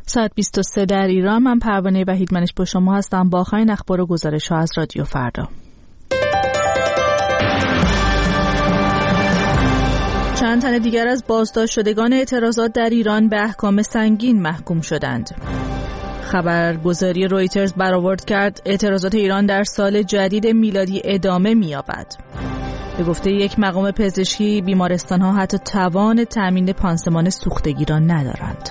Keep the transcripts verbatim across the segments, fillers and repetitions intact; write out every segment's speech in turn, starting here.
ساعت بیست و سه در ایران. من پروانه وحیدمنش با شما هستم با آخرین اخبار و گزارش‌ها از رادیو فردا. چند تن دیگر از بازداشت شدگان اعتراضات در ایران به احکام سنگین محکوم شدند. خبرگزاری رویترز برآورد کرد اعتراضات ایران در سال جدید میلادی ادامه می‌یابد. به گفته یک مقام پزشکی بیمارستان‌ها حتی توان تامین پانسمان سوختگی را ندارند.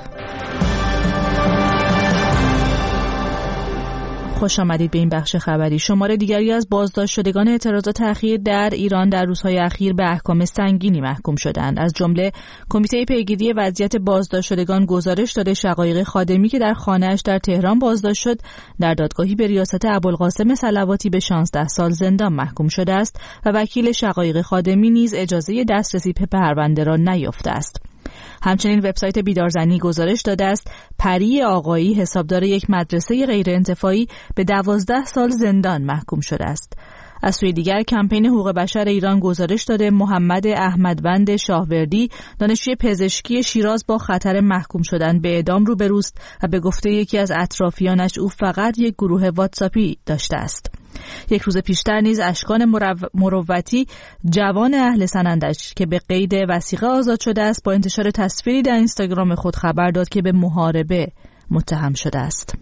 خوش آمدید به این بخش خبری. شمار دیگری از بازداشت شدگان اعتراضات اخیر در ایران در روزهای اخیر به احکام سنگینی محکوم شدند. از جمله کمیته پیگیری وضعیت بازداشت شدگان گزارش داده شقایق خادمی که در خانه‌اش در تهران بازداشت شد در دادگاهی به ریاست ابوالقاسم صلواتی به شانزده سال زندان محکوم شده است و وکیل شقایق خادمی نیز اجازه دسترسی به پرونده را نیافته است. همچنین وبسایت بیدارزنی گزارش داده است پری آقایی حسابدار یک مدرسه غیرانتفاعی به دوازده سال زندان محکوم شده است. از سوی دیگر کمپین حقوق بشر ایران گزارش داده محمد احمدوند شاهوردی دانشجوی پزشکی شیراز با خطر محکوم شدن به اعدام روبروست و به گفته یکی از اطرافیانش او فقط یک گروه واتساپی داشته است. یک روز پیشتر نیز اشکان مرو... مروتی جوان اهل سنندج که به قید وثیقه آزاد شده است با انتشار تصویری در اینستاگرام خود خبر داد که به محاربه متهم شده است.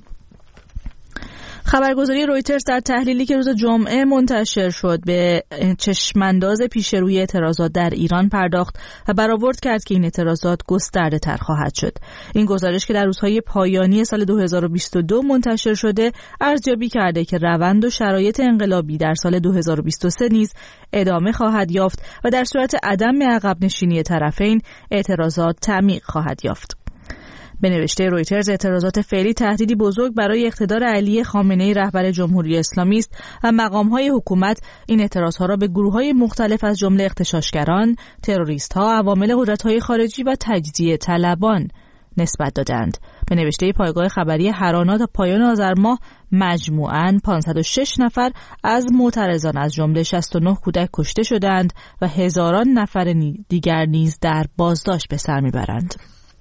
خبرگزاری رویترز در تحلیلی که روز جمعه منتشر شد به چشمانداز پیش روی اعتراضات در ایران پرداخت و برآورد کرد که این اعتراضات گسترده تر خواهد شد. این گزارش که در روزهای پایانی سال دو هزار و بیست و دو منتشر شده ارزیابی کرده که روند و شرایط انقلابی در سال دو هزار و بیست و سه نیز ادامه خواهد یافت و در صورت عدم عقب نشینی طرفین اعتراضات تعمیق خواهد یافت. به نوشته رویترز اعتراضات فعلی تهدیدی بزرگ برای اقتدار علی خامنه‌ای رهبر جمهوری اسلامی است و مقام‌های حکومت این اعتراضها را به گروه‌های مختلف از جمله اغتشاشگران، تروریست‌ها، عوامل قدرت‌های خارجی و تجزیه طلبان نسبت دادند. به نوشته پایگاه خبری هرانا تا پایان آذر ماه مجموعاً پانصد و شش نفر از معترضان از جمله شصت و نه کودک کشته شدند و هزاران نفر دیگر نیز در بازداشت به سر می‌برند.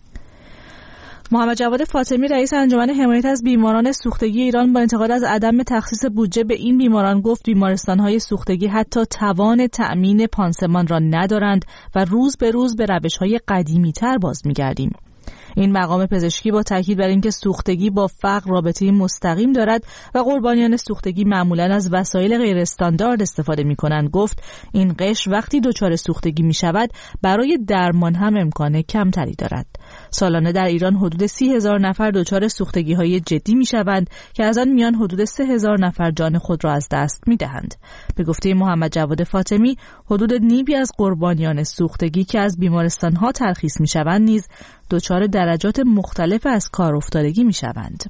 محمد جواد فاطمی رئیس انجمن حمایت از بیماران سوختگی ایران با انتقاد از عدم تخصیص بودجه به این بیماران گفت بیمارستان‌های سوختگی حتی توان تأمین پانسمان را ندارند و روز به روز به روش‌های قدیمی‌تر باز می‌گردیم. این مقام پزشکی با تاکید بر اینکه سوختگی با فقر رابطه مستقیم دارد و قربانیان سوختگی معمولاً از وسایل غیر استاندارد استفاده می‌کنند گفت این قشر وقتی دچار سوختگی می‌شود برای درمان هم امکان کمتری دارد. سالانه در ایران حدود سی هزار نفر دچار سوختگی‌های جدی می‌شوند که از آن میان حدود سه هزار نفر جان خود را از دست می‌دهند. به گفته محمد جواد فاطمی حدود نیمی از قربانیان سوختگی که از بیمارستان‌ها ترخیص می‌شوند نیز دچار درجات مختلف از کار افتادگی می‌شوند.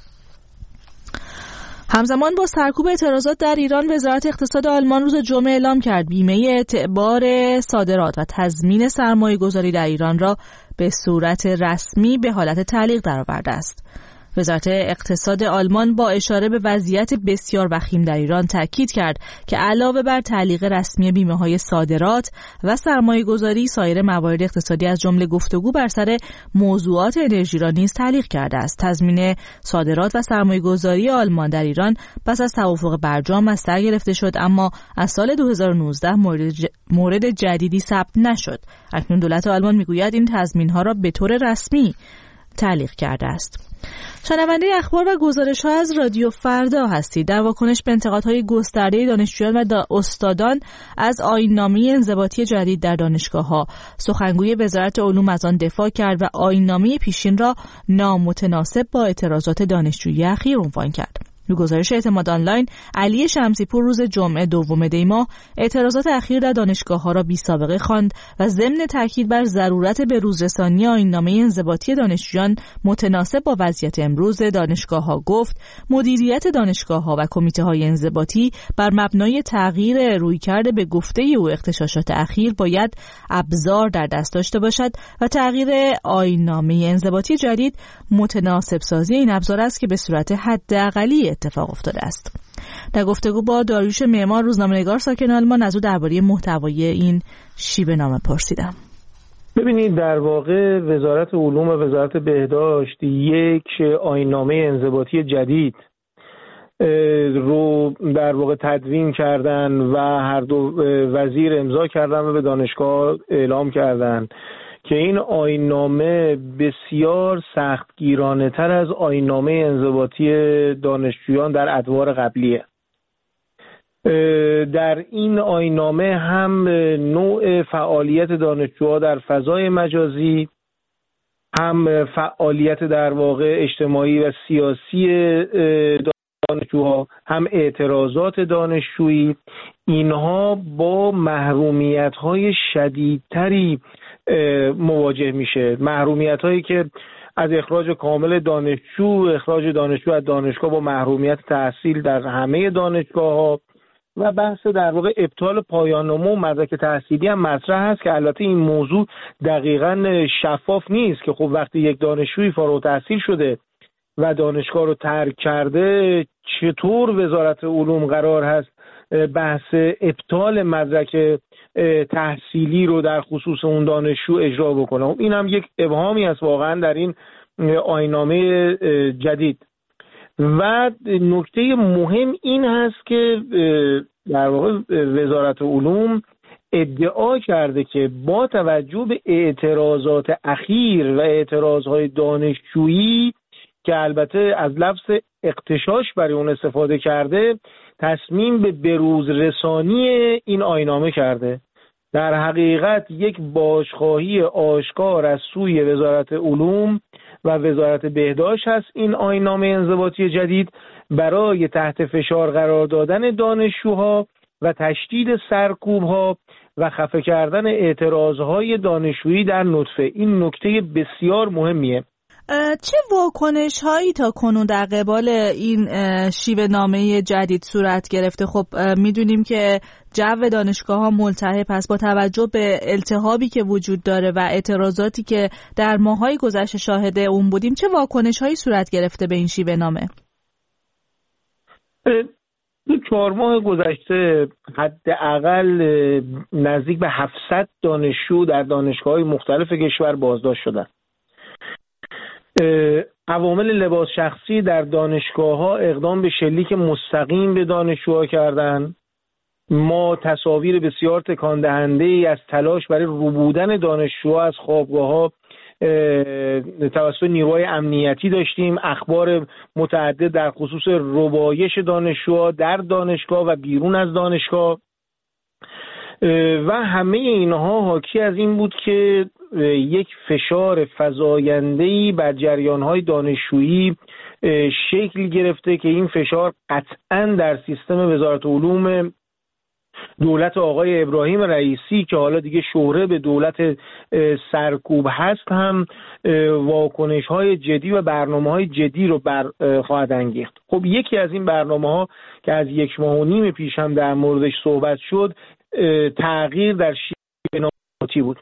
همزمان با سرکوب اعتراضات در ایران وزارت اقتصاد آلمان روز جمعه اعلام کرد بیمه اعتبار صادرات و تضمین سرمایه‌گذاری در ایران را به صورت رسمی به حالت تعلیق درآورده است. وزارت اقتصاد آلمان با اشاره به وضعیت بسیار وخیم در ایران تاکید کرد که علاوه بر تعلیق رسمی بیمه‌های صادرات و سرمایه‌گذاری سایر موارد اقتصادی از جمله گفتگو بر سر موضوعات انرژی را نیز تعلیق کرده است. تضمین صادرات و سرمایه‌گذاری آلمان در ایران پس از توافق برجام از سر گرفته شد اما از سال دو هزار و نوزده مورد, ج... مورد جدیدی ثبت نشد. اکنون دولت آلمان میگوید این تضمین‌ها را به طور رسمی تعلیق کرده است. شنونده اخبار و گزارش‌ها از رادیو فردا هستید. در واکنش به انتقادهای گسترده دانشجویان و استادان از آیین‌نامه انضباطی جدید در دانشگاه‌ها، سخنگوی وزارت علوم از آن دفاع کرد و آیین‌نامه پیشین را نامتناسب با اعتراضات دانشجویی اخیر عنوان کرد. به گزارش اعتماد آنلاین، علی شمسی‌پور روز جمعه دوم دی ماه اعتراضات اخیر در دانشگاه‌ها را بی‌سابقه خواند و ضمن تاکید بر ضرورت به روزرسانی آیین‌نامه انضباطی دانشجویان متناسب با وضعیت امروز دانشگاه‌ها گفت مدیریت دانشگاه‌ها و کمیته‌های انضباطی بر مبنای تغییر رویکرد به گفته او اغتشاشات اخیر باید ابزار در دست داشته باشد و تغییر آیین‌نامه انضباطی جدید متناسب سازی این ابزار است که به صورت حداقلی اتفاق افتاده است. در گفتگو با داریوش معمار روزنامه‌نگار ساکن آلمان از او درباره محتوای این شیوه نامه پرسیدم. ببینید در واقع وزارت علوم و وزارت بهداشت یک آیین‌نامه انضباطی جدید رو در واقع تدوین کردن و هر دو وزیر امضا کردن و به دانشگاه اعلام کردن که این آیین‌نامه بسیار سختگیرانه تر از آیین‌نامه انضباطی دانشجویان در ادوار قبلیه. در این آیین‌نامه هم نوع فعالیت دانشجوها در فضای مجازی، هم فعالیت در واقع اجتماعی و سیاسی دانشجوها، هم اعتراضات دانشجویی، اینها با محرومیت‌های شدیدتری مواجه میشه. محرومیت‌هایی که از اخراج کامل دانشجو، اخراج دانشجو از دانشگاه با محرومیت تحصیل در همه دانشگاه‌ها و بحث در واقع ابطال پایان نامه و مدرک تحصیلی هم مطرح هست که البته این موضوع دقیقاً شفاف نیست که خب وقتی یک دانشجوی فارغ التحصیل شده و دانشگاه رو ترک کرده چطور وزارت علوم قرار هست بحث ابطال مدرک تحصیلی رو در خصوص اون دانشجو اجرا بکنه. این هم یک ابهامی است واقعا در این آیین‌نامه جدید. و نکته مهم این هست که در واقع وزارت علوم ادعا کرده که با توجه به اعتراضات اخیر و اعتراضهای دانشجویی که البته از لفظ اغتشاش برای اون استفاده کرده، تصمیم به بروز رسانی این آیین‌نامه کرده. در حقیقت یک بازخواهی آشکار از سوی وزارت علوم و وزارت بهداشت هست این آیین‌نامه انضباطی جدید برای تحت فشار قرار دادن دانشجوها و تشدید سرکوب‌ها و خفه کردن اعتراضهای دانشجویی در نطفه. این نکته بسیار مهمیه. چه واکنش هایی تا کنون در قبال این شیوه نامه جدید صورت گرفته؟ خب میدونیم که جو دانشگاه ها ملتهب است با توجه به التهابی که وجود داره و اعتراضاتی که در ماهای گذشته شاهد اون بودیم. چه واکنش هایی صورت گرفته به این شیوه نامه؟ دو چهار ماه گذشته حداقل نزدیک به هفتصد دانشجو در دانشگاه‌های مختلف کشور بازداشت شدند. عوامل لباس شخصی در دانشگاه‌ها اقدام به شلیک مستقیم به دانشجوها کردند. ما تصاویر بسیار تکان دهنده‌ای از تلاش برای ربودن دانشجوها از خوابگاه‌ها توسط نیروهای امنیتی داشتیم. اخبار متعدد در خصوص ربایش دانشجوها در دانشگاه و بیرون از دانشگاه و همه اینها حاکی از این بود که یک فشار فزاینده‌ای بر جریان‌های دانشجویی شکل گرفته که این فشار قطعاً در سیستم وزارت علوم دولت آقای ابراهیم رئیسی که حالا دیگه شهره به دولت سرکوب هست هم واکنش‌های جدی و برنامه‌های جدی رو بر خواهد انگیخت. خب یکی از این برنامه‌ها که از یک ماه و نیم پیش هم در موردش صحبت شد تغییر در شیوه نامه بود.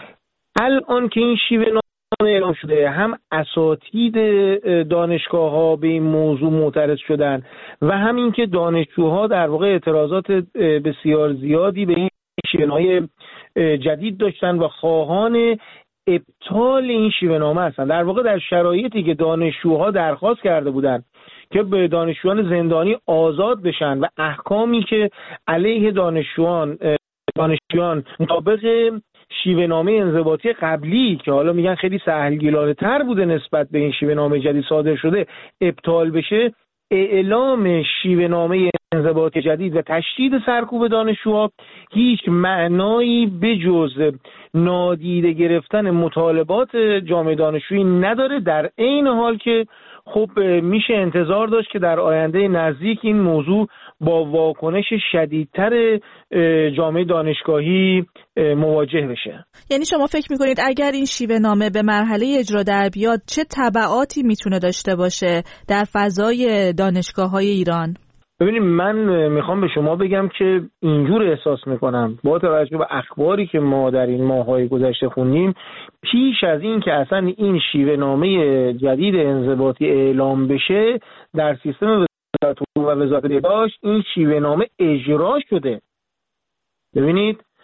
الان که این شیوه نامه اعلام شده هم اساتید دانشگاه‌ها به این موضوع معترض شدن و همین که دانشجوها در واقع اعتراضات بسیار زیادی به این شیوه نامه جدید داشتن و خواهان ابطال این شیوه نامه هستن. در واقع در شرایطی که دانشجوها درخواست کرده بودند که به دانشجویان زندانی آزاد بشن و احکامی که علیه دانشجویان دانشجویان مطابق شیوه نامه انضباطی قبلی که حالا میگن خیلی سهلگیرانه تر بوده نسبت به این شیوه نامه جدید صادر شده ابطال بشه، اعلام شیوه نامه انضباطی جدید و تشدید سرکوب دانشجوها هیچ معنایی بجز نادیده گرفتن مطالبات جامعه دانشجویی نداره، در عین حال که خب میشه انتظار داشت که در آینده نزدیک این موضوع با واکنش شدیدتر جامعه دانشگاهی مواجه بشه. یعنی شما فکر میکنید اگر این شیوه نامه به مرحله اجرا در بیاد چه تبعاتی میتونه داشته باشه در فضای دانشگاه‌های ایران؟ ببینید من میخوام به شما بگم که اینجور احساس میکنم با توجه به اخباری که ما در این ماه‌های گذشته خوندیم، پیش از این که اصلا این شیوه نامه جدید انضباطی اعلام بشه در سیستم وزارت علوم و وزارت بهداشت این شیوه نامه اجرا شده. ببینید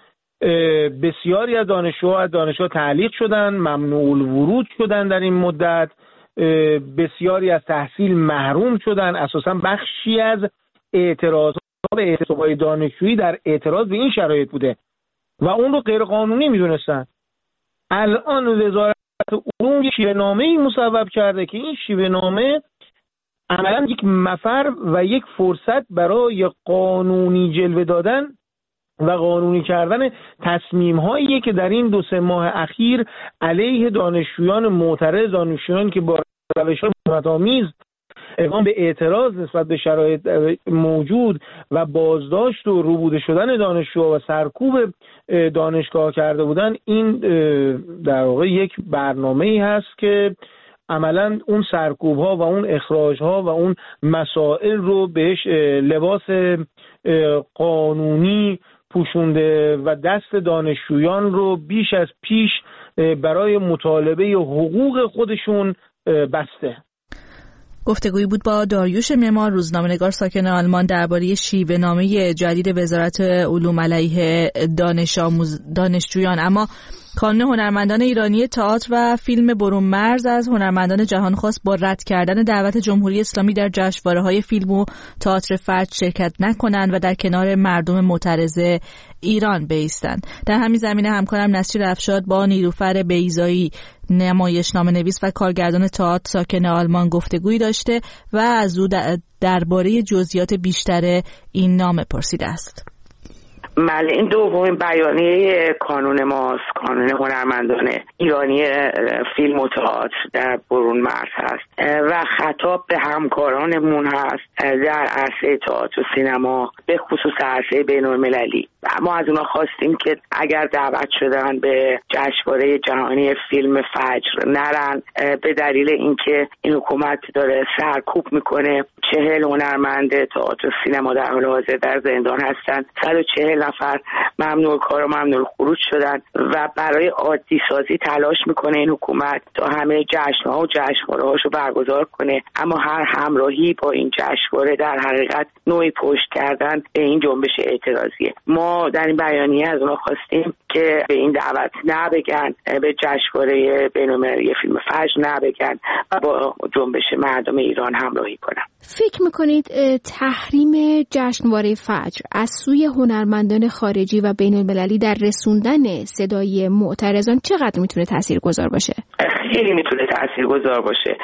بسیاری از دانشجوها از دانشگاه تعلیق شدن، ممنوع الورود شدن در این مدت، بسیاری از تحصیل محروم شدن. اساسا بخشی از اعتراضات به اعتصاب‌های دانشجویی در اعتراض به این شرایط بوده و اون رو غیر قانونی میدونستن. الان وزارت علوم یک شیوه نامه‌ای مصوب کرده که این شیوه نامه عملاً یک مفر و یک فرصت برای قانونی جلوه دادن و قانونی کردن تصمیم‌هایی که در این دو سه ماه اخیر علیه دانشجویان معترض، دانشجویان که با روش‌های متآمیز اقدام به اعتراض نسبت به شرایط موجود و بازداشت و ربوده شدن دانشجوها و سرکوب دانشگاه کرده بودن، این در واقع یک برنامه‌ای هست که عملاً اون سرکوب‌ها و اون اخراج‌ها و اون مسائل رو بهش لباس قانونی پوشونده و دست دانشجویان رو بیش از پیش برای مطالبه حقوق خودشون بسته. گفتگویی بود با داریوش معمار، روزنامه‌نگار ساکن آلمان، درباره شیوه نامه جدید وزارت علوم علیه دانش آموز دانشجویان. اما کانون هنرمندان ایرانی تئاتر و فیلم برون مرز از هنرمندان جهان خواست با رد کردن دعوت جمهوری اسلامی در جشنواره‌های فیلم و تئاتر فجر شرکت نکنند و در کنار مردم معترض ایران بایستند. در همین زمینه همکارم نسرین افشاد با نیلوفر بیضایی، نمایشنامه نویس و کارگردان تئاتر ساکن آلمان گفتگویی داشته و از او درباره جزئیات بیشتر این نامه پرسیده است. بله، این دومین بیانیه کانون ماست، کانون هنرمندان ایرانی فیلم و تئاتر در برون مرز هست و خطاب به همکارانمون هست در عرصه تئاتر و سینما، به خصوص عرصه بین‌المللی. ما از اونا خواستیم که اگر دعوت شدن به جشنواره جهانی فیلم فجر نرن، به دلیل اینکه این حکومت داره سرکوب میکنه. چهل هنرمند تئاتر و سینما در حال حاضر در زندان هستن، صد و چهل نفر ممنوع کار و ممنوع خروج شدن و برای عادی سازی تلاش میکنه این حکومت تا همه جشن‌ها و جشنواره‌هاشو برگزار کنه، اما هر همراهی با این جشنواره در حقیقت نوعی پشت کردن به این جنبش اعتراضیه. ما در این بیانیه از اونها خواستیم که به این دعوت نه بگن، به جشنواره بین‌المللی فیلم فجر نه بگن و با جنبش مردم ایران همراهی کنن. فکر میکنید تحریم جشنواره فجر از سوی هنرمندان خارجی و بین‌المللی در رسوندن صدای معترضان چقدر میتونه تاثیرگذار باشه؟ خیلی میتونه تاثیرگذار باشه.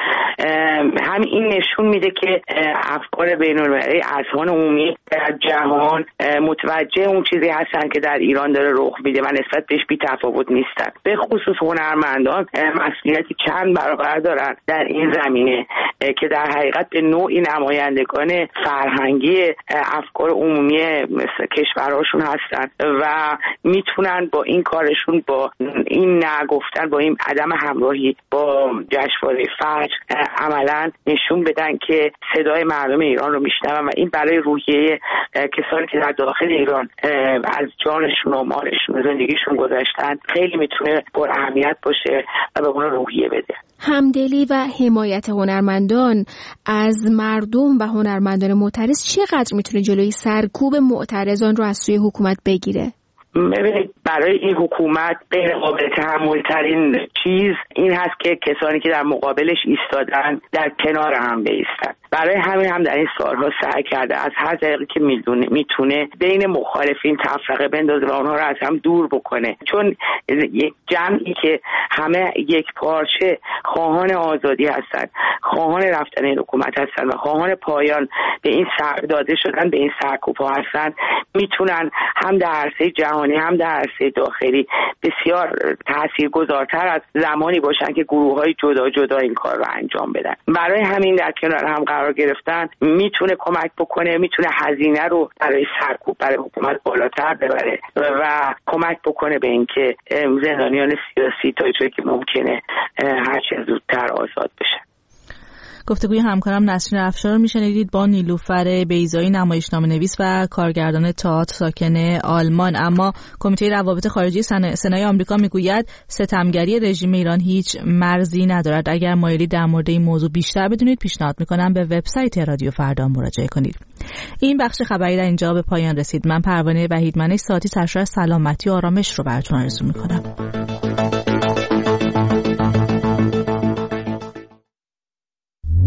همین این نشون میده که افکار بین‌المللی، اذهان عمومی در جهان متوجه اون چیزی هستن که در ایران داره رخ میده و نسبت بهش بی تفاوت نیستن. به خصوص هنرمندان مسئولیتی چند برابر دارن در این زمینه که در حقیقت به نوعی نمایندگان فرهنگی افکار عمومی مثل کشورهاشون هستن و میتونن با این کارشون، با این نگفتن، با این عدم همراهی با جشنواره فجر عملا نشون بدن که صدای مردم ایران رو میشنون و این برای روحیه کسانی که در داخل ایران از جانشون و مالشون و زندگیشون گذاشتن خیلی میتونه پر اهمیت باشه و به اونها روحیه بده. همدلی و حمایت هنرمندان از مردم و هنرمندان معترض چقدر میتونه جلوی سرکوب معترضان رو از سوی حکومت بگیره؟ ببینید، برای این حکومت غیر قابل تحمل ترین چیز این هست که کسانی که در مقابلش ایستادن در کنار هم بایستن. برای همین هم در این سالها سعی کرده از هر طریقی که میدونه میتونه بین مخالفین تفرقه بندازه و اونها رو از هم دور بکنه، چون یک جمعی که همه یک پارچه خواهان آزادی هستن، خواهان رفتن این حکومت هستن و خواهان پایان به این سر داده شدن به این سرکوب‌ها هستن، میتونن هم در عرصه جهانی هم در عرصه داخلی بسیار تاثیرگذارتر از زمانی باشن که گروه‌های جدا جدا این کار رو انجام بدن. برای همین در کنار هم قرار گرفتن میتونه کمک بکنه، میتونه هزینه رو برای سرکوب برای حکومت بالاتر ببره و کمک بکنه به اینکه زندانیان سیاسی تا جایی که ممکنه هر چه زودتر آزاد بشن. گفتگوی همکارم نسرین افشار رو میشنیدید با نیلوفر بیضایی، نمایشنامه‌نویس و کارگردان تئاتر ساکن آلمان. اما کمیته روابط خارجی سنای آمریکا میگوید ستمگری رژیم ایران هیچ مرزی ندارد. اگر مایلید در مورد این موضوع بیشتر بدونید، پیشنهاد میکنم به وبسایت رادیو فردا مراجعه کنید. این بخش خبری در اینجا به پایان رسید. من پروانه وحیدمنش ساعتی سرشار سلامتی و آرامش رو براتون آرزو میکنم.